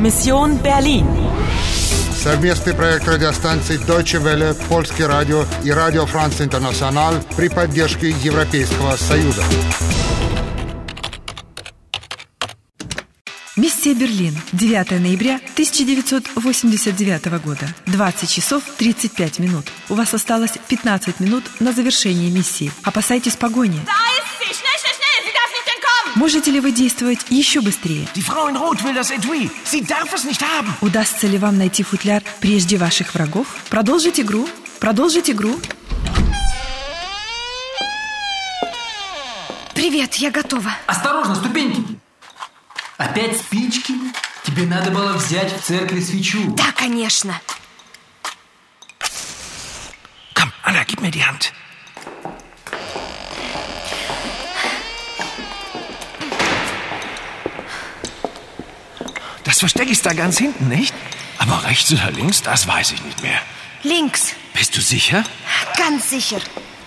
Mission Berlin. Совместный проект радиостанций Deutsche Welle, Польский радио и Радио Франц Интернационал при поддержке Европейского Союза. Миссия Берлин. 9 ноября 1989 года. 20 часов 35 минут. У вас осталось 15 минут на завершение миссии. Опасайтесь погони. Можете ли вы действовать еще быстрее? Удастся ли вам найти футляр прежде ваших врагов? Продолжить игру. Продолжить игру. Привет, я готова. Осторожно, ступеньки. Опять спички? Тебе надо было взять в церкви свечу. Да, конечно. Komm, Anna, gib mir die Hand. Das Versteck ist da ganz hinten, nicht? Aber rechts oder links, das weiß ich nicht mehr. Links. Bist du sicher? Ganz sicher.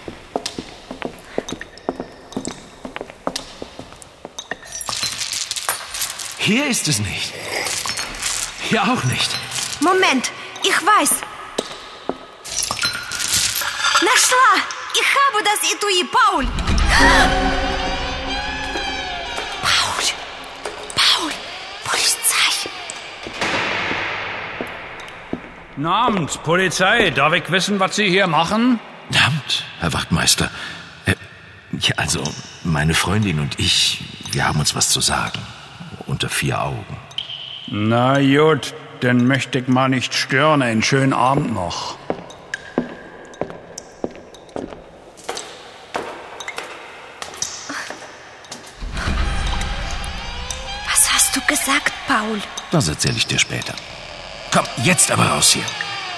Hier ist es nicht. Hier auch nicht. Moment, ich weiß. Нашла! Ich habe das Etui, Paul. Paul, Polizei. Guten Abend, Polizei. Darf ich wissen, was Sie hier machen? Guten Abend, Herr Wachtmeister. Ja, also, meine Freundin und ich, wir haben uns was zu sagen. Unter 4 Augen. Na gut, dann möchte ich mal nicht stören. Einen schönen Abend noch. Was hast du gesagt, Paul? Das erzähle ich dir später. Komm, jetzt aber raus hier.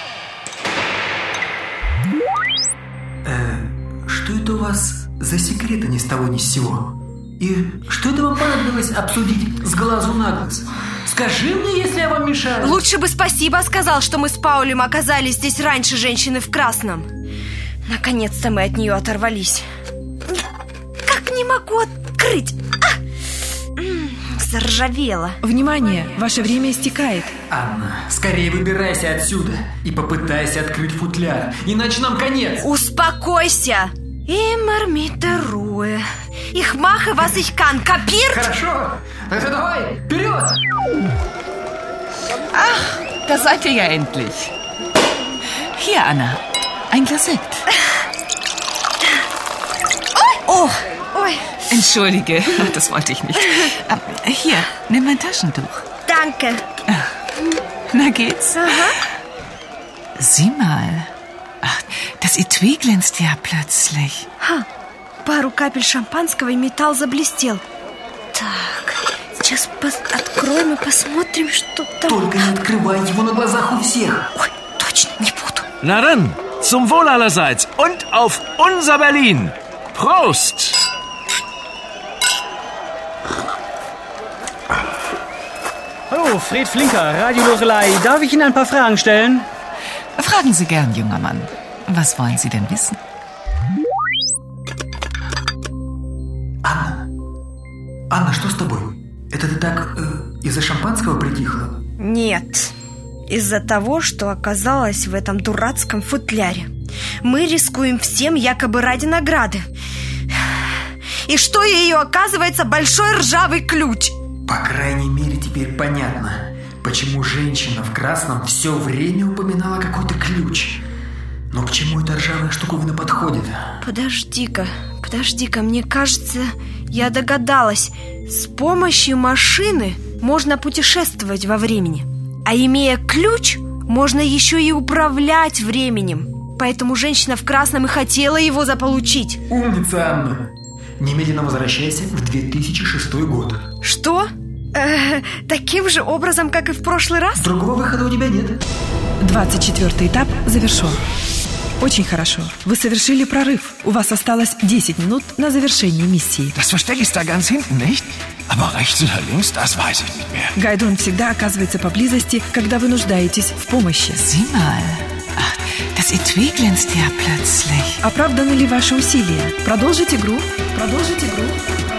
Что это у вас за секреты ни с того ни с сего? И что это вам понадобилось обсудить с глазу на глаз? Скажи мне, если я вам мешаю. Лучше бы спасибо сказал, что мы с Паулем оказались здесь раньше женщины в красном. Наконец-то мы от нее оторвались. Как не могу открыть? Заржавело. Внимание, ваше время истекает. Анна, скорее выбирайся отсюда и попытайся открыть футляр, иначе нам конец. Успокойся. Immer mit der Ruhe. Ich mache, was ich kann. Kapiert? Хорошо. Also давай, вперед! Ach, da seid ihr ja endlich. Hier, Anna, ein Glas Sekt. Oh, oi. Entschuldige, das wollte ich nicht. Hier, nimm mein Taschentuch. Danke. Na geht's? Aha. Sieh mal. Ach, das Etui glänzt ja plötzlich. Пару капель шампанского, и металл заблестел. Так, сейчас откроем и посмотрим, что там. Только не открывай его на глазах у всех. Ой, точно, не буду. Na dann, zum Wohl allerseits und auf unser Berlin. Prost! Hallo, Fred Flinker, Radio Lorelei. Darf ich Ihnen ein paar Fragen stellen? Fragen Sie gern, junger Mann. Was wollen Sie denn wissen? Анна, что с тобой? Это ты так из-за шампанского притихла? Нет, из-за того, что оказалась в этом дурацком футляре. Мы рискуем всем якобы ради награды. И что ее, оказывается, большой ржавый ключ. По крайней мере, теперь понятно, почему женщина в красном все время упоминала какой-то ключ. Но к чему эта ржавая штуковина подходит? Подожди-ка, мне кажется, я догадалась. С помощью машины можно путешествовать во времени. А имея ключ, можно еще и управлять временем. Поэтому женщина в красном и хотела его заполучить. Умница, Анна. Немедленно возвращайся в 2006 год. Что? Таким же образом, как и в прошлый раз? Другого выхода у тебя нет. 24-й этап завершен. Очень хорошо. Вы совершили прорыв. У вас осталось 10 минут на завершение миссии. Das Versteck ist da ganz hinten, nicht? Aber rechts oder links, das weiß ich nicht mehr. Гайдон всегда оказывается поблизости, когда вы нуждаетесь в помощи. Sieh mal. Ach, das Etui glänzt ja plötzlich. Оправданы ли ваши усилия? Продолжить игру. Продолжить игру.